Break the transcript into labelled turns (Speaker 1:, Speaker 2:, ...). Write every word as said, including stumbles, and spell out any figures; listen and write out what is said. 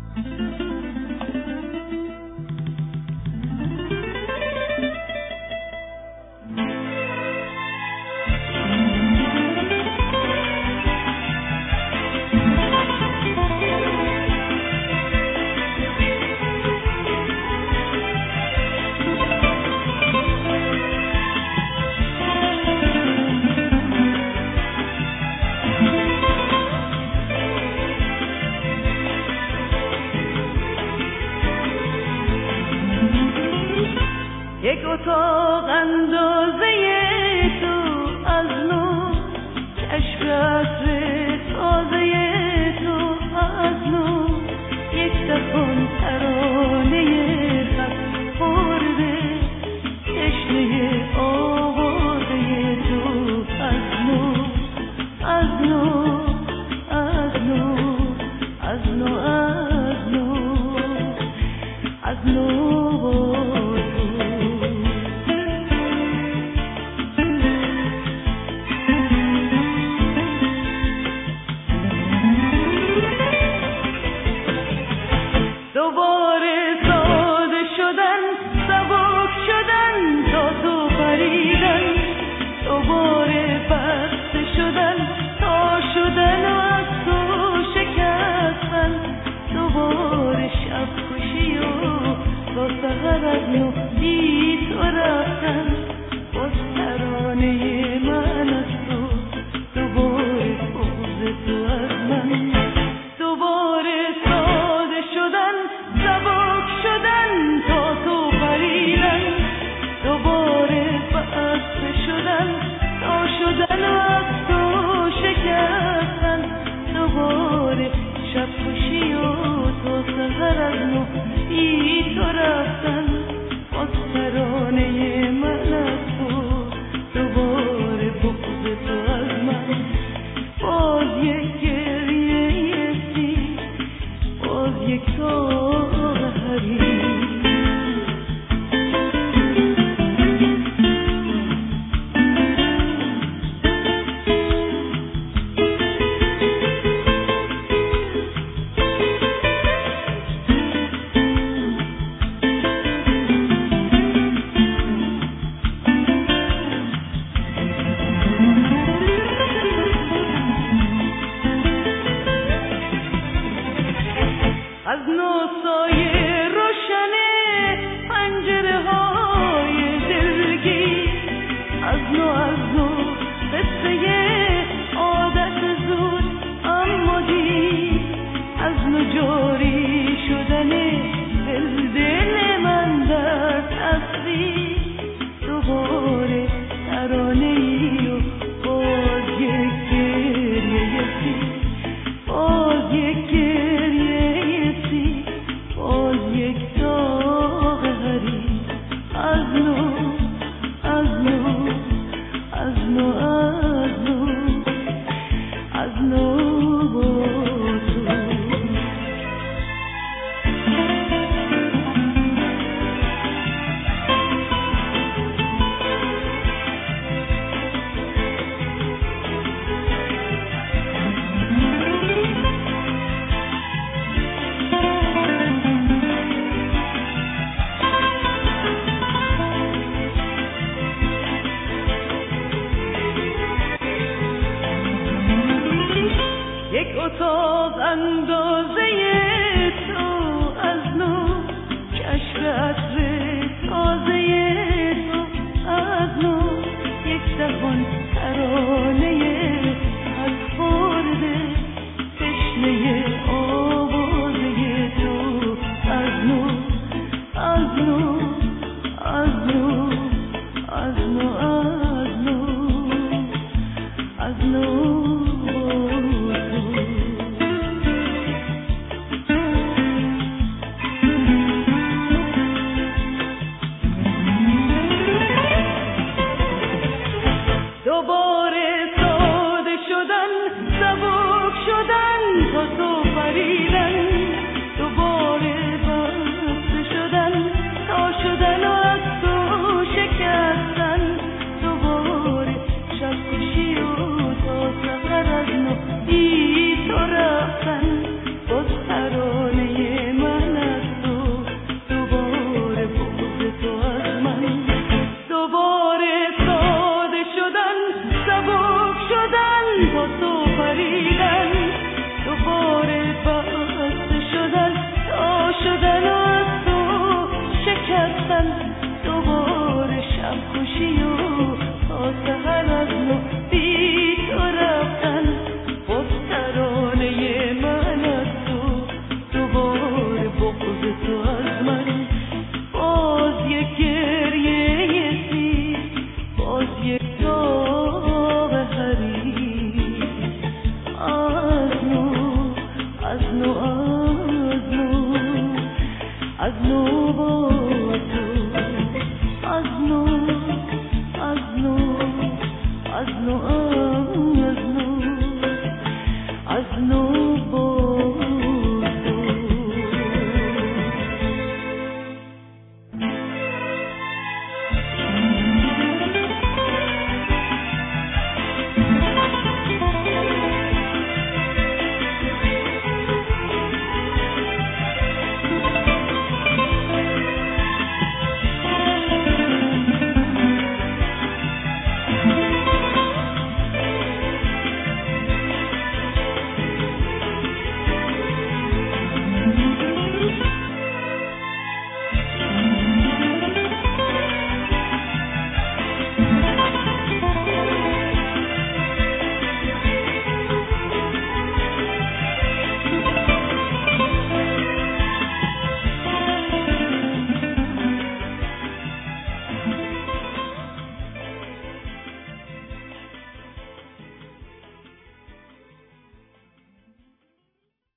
Speaker 1: یک اتاق اندازه تو از نو، کشف عصر تازه تو از نو، یک دفن ترانه خط خورده، تشنه آوازه تو از نو، از نو، از نو، از نو، از نو، از نو. دوباره ساده شدن، سبک شدن تا تو پریدن، دوباره بسته شدن تا شدن و از تو شکستن، دوباره شب خوشی و تا سحر از نو بی تو رفتن، باز ترانه من از تو، دوباره بغض تو از من، دوباره ساده شدن، سبک شدن تا تو پریدن، دوباره بسته شدن تا شدن و از تو شکستن، دوباره شب خوشی و تا سحر از نو بی تو رفتن، باز ترانه من از تو، دوباره بغض تو از من، باز یک گریه سی، باز یک تاق حریر. از نو سایه روشنه پنجره های دلگیر، از نو از نو